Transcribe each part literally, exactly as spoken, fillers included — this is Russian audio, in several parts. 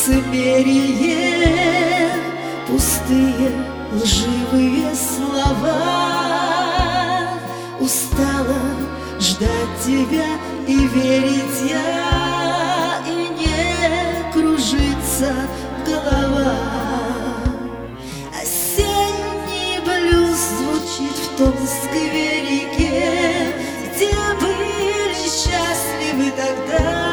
лицемерие, пустые лживые слова. Устала ждать тебя и верить я, и не кружится голова. Осенний блюз звучит в том скверике, где были счастливы тогда,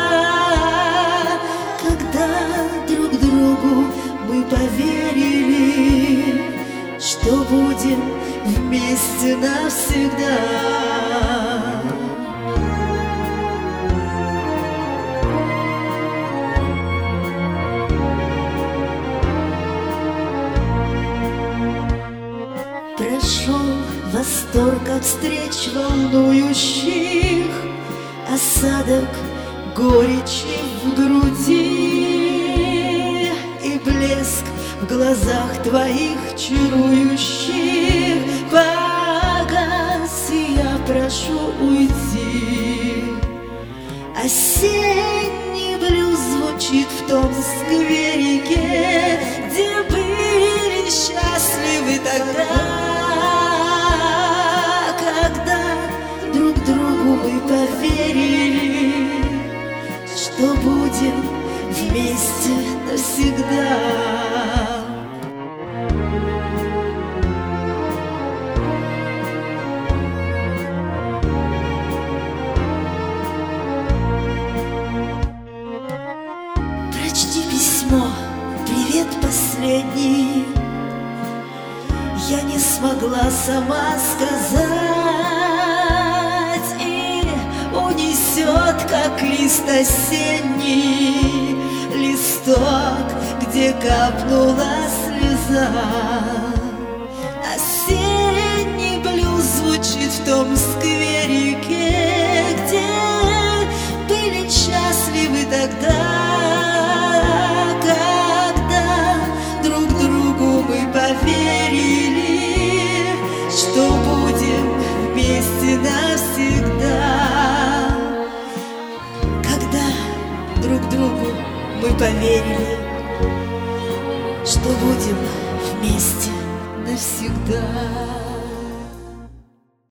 когда друг другу мы поверили, что будем вместе навсегда. Прошел восторг от встреч волнующих, осадок горечи в груди и блеск в глазах твоих чарующих погас, и я прошу уйти. Осенний блюз звучит в том скверике, где были счастливы тогда, когда друг другу мы поверили, что будем вместе навсегда. Прочти письмо, привет последний. Я не смогла сама сказать, и унесет, как лист осенний, листок, где капнула слеза. Осенний блюз звучит в том скверике, где были счастливы тогда, когда друг другу мы поверили, что будем вместе навсегда. Когда друг другу мы поверили, что будем вместе навсегда.